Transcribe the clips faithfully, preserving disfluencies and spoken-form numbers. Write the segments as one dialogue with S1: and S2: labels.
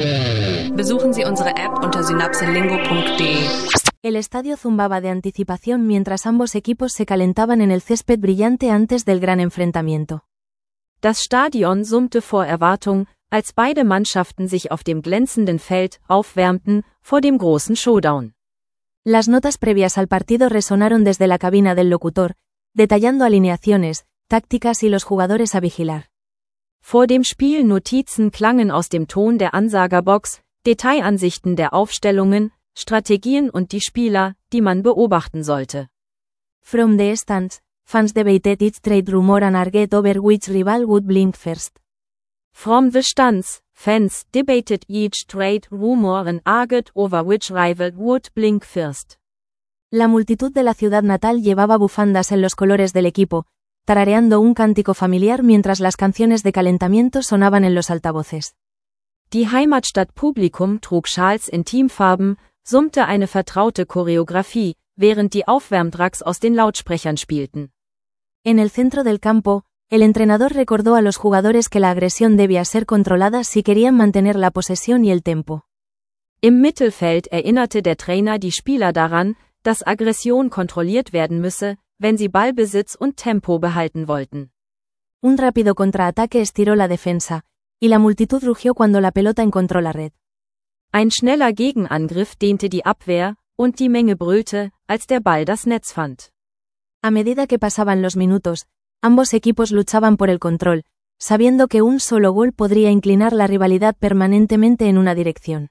S1: Besuchen Sie unsere App unter synapselingo punkt de.
S2: El estadio zumbaba de anticipación mientras ambos equipos se calentaban en el césped brillante antes del gran enfrentamiento.
S3: Das Stadion summte vor Erwartung, als beide Mannschaften sich auf dem glänzenden Feld aufwärmten vor dem großen Showdown.
S2: Las notas previas al partido resonaron desde la cabina del locutor, detallando alineaciones, tácticas y los jugadores a vigilar.
S3: Vor dem Spiel Notizen klangen aus dem Ton der Ansagerbox, Detailansichten der Aufstellungen, Strategien und die Spieler, die man beobachten sollte.
S2: From the stands, fans debated each trade rumor and argued over which rival would blink first.
S3: From the stands, fans debated each trade rumor and argued over which rival would blink first.
S2: La multitud de la ciudad natal llevaba bufandas en los colores del equipo, tarareando un cántico familiar mientras las canciones de calentamiento sonaban en los altavoces.
S3: Die Heimatstadt-Publikum trug Schals in Teamfarben, summte eine vertraute Choreografie, während die Aufwärmtracks aus den Lautsprechern spielten.
S2: En el centro del campo, el entrenador recordó a los jugadores que la agresión debía ser controlada si querían mantener la posesión y el tempo.
S3: Im Mittelfeld erinnerte der Trainer die Spieler daran, dass Aggression kontrolliert werden müsse, wenn sie Ballbesitz und Tempo behalten wollten.
S2: Un rápido contraataque estiró la defensa, y la multitud rugió cuando la pelota encontró la red.
S3: Ein schneller Gegenangriff dehnte die Abwehr, und die Menge brüllte, als der Ball das Netz fand.
S2: A medida que pasaban los minutos, ambos equipos luchaban por el control, sabiendo que un solo gol podría inclinar la rivalidad permanentemente en una dirección.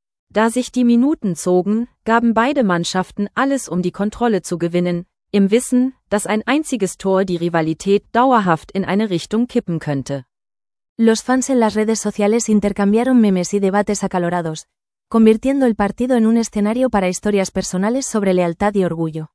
S3: Da sich die Minuten zogen, gaben beide Mannschaften alles, um die Kontrolle zu gewinnen, im Wissen, dass ein einziges Tor die Rivalität dauerhaft in eine Richtung kippen könnte.
S2: Los fans en las redes sociales intercambiaron memes y debates acalorados, convirtiendo el partido en un escenario para historias personales sobre lealtad y orgullo.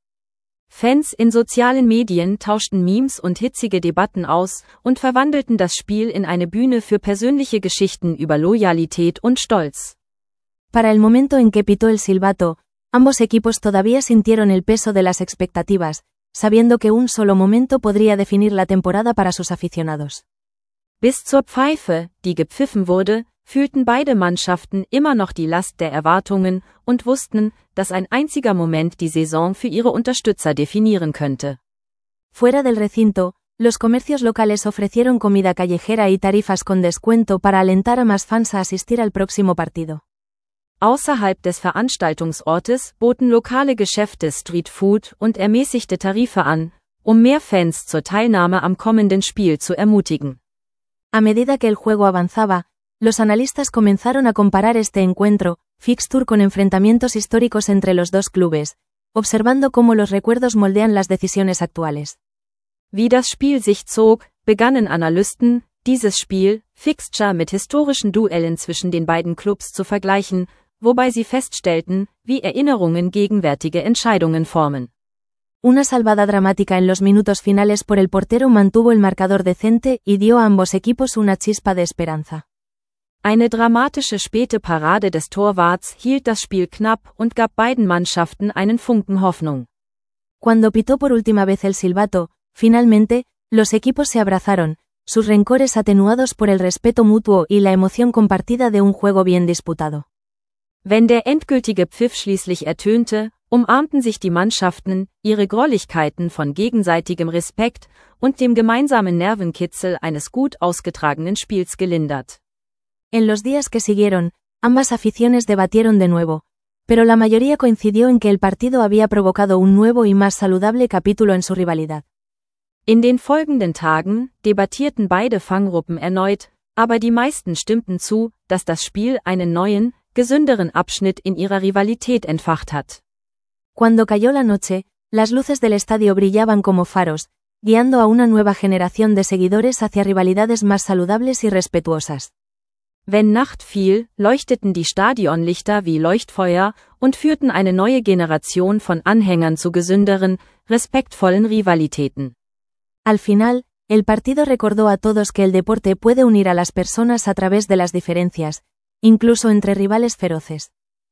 S3: Fans in sozialen Medien tauschten Memes und hitzige Debatten aus und verwandelten das Spiel in eine Bühne für persönliche Geschichten über Loyalität und Stolz.
S2: Para el momento en que pitó el silbato, ambos equipos todavía sintieron el peso de las expectativas, sabiendo que un solo momento podría definir la temporada para sus aficionados.
S3: Bis zur Pfeife, die gepfiffen wurde, fühlten beide Mannschaften immer noch die Last der Erwartungen und wussten, dass ein einziger Moment die Saison für ihre Unterstützer definieren könnte.
S2: Fuera del recinto, los comercios locales ofrecieron comida callejera y tarifas con descuento para alentar a más fans a asistir al próximo partido.
S3: Außerhalb des Veranstaltungsortes boten lokale Geschäfte Streetfood und ermäßigte Tarife an, um mehr Fans zur Teilnahme am kommenden Spiel zu ermutigen.
S2: A medida que el juego avanzaba, los analistas comenzaron a comparar este encuentro, fixture con enfrentamientos históricos entre los dos clubes, observando cómo los recuerdos moldean las decisiones actuales.
S3: Wie das Spiel sich zog, begannen Analysten, dieses Spiel, Fixture mit historischen Duellen zwischen den beiden Clubs zu vergleichen, wobei sie feststellten, wie Erinnerungen gegenwärtige Entscheidungen formen.
S2: Una salvada dramática en los minutos finales por el portero mantuvo el marcador decente y dio a ambos equipos una chispa de esperanza.
S3: Eine dramatische späte Parade des Torwarts hielt das Spiel knapp und gab beiden Mannschaften einen Funken Hoffnung.
S2: Cuando pitó por última vez el silbato, finalmente, los equipos se abrazaron, sus rencores atenuados por el respeto mutuo y la emoción compartida de un juego bien disputado.
S3: Wenn der endgültige Pfiff schließlich ertönte, umarmten sich die Mannschaften, ihre Grolligkeiten von gegenseitigem Respekt und dem gemeinsamen Nervenkitzel eines gut ausgetragenen Spiels gelindert.
S2: En los días que siguieron, ambas aficiones debatieron de nuevo, pero la mayoría coincidió en que el partido había provocado un nuevo y más saludable capítulo en su rivalidad.
S3: In den folgenden Tagen debattierten beide Fanggruppen erneut, aber die meisten stimmten zu, dass das Spiel einen neuen, gesünderen Abschnitt in ihrer Rivalität entfacht hat.
S2: Cuando cayó la noche, las luces del estadio brillaban como faros, guiando a una nueva generación de seguidores hacia rivalidades más saludables y respetuosas.
S3: Wenn Nacht fiel, leuchteten die Stadionlichter wie Leuchtfeuer und führten eine neue Generation von Anhängern zu gesünderen, respektvollen Rivalitäten.
S2: Al final, el partido recordó a todos que el deporte puede unir a las personas a través de las diferencias, incluso entre rivales feroces.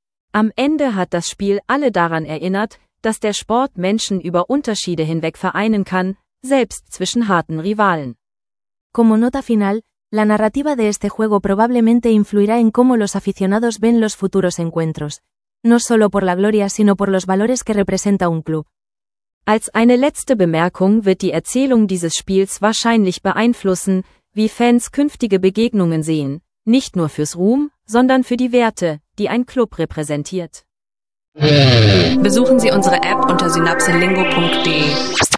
S3: Am Ende hat das Spiel alle daran erinnert, dass der Sport Menschen über Unterschiede hinweg vereinen kann, selbst zwischen harten Rivalen.
S2: Como nota final, La narrativa de este juego probablemente influirá en cómo los aficionados ven los futuros encuentros, no solo por la gloria sino por los valores que representa un club.
S3: Als eine letzte Bemerkung wird die Erzählung dieses Spiels wahrscheinlich beeinflussen, wie Fans künftige Begegnungen sehen, nicht nur fürs Ruhm, sondern für die Werte, die ein Club repräsentiert.
S1: Besuchen Sie unsere App unter synapselingo punkt de.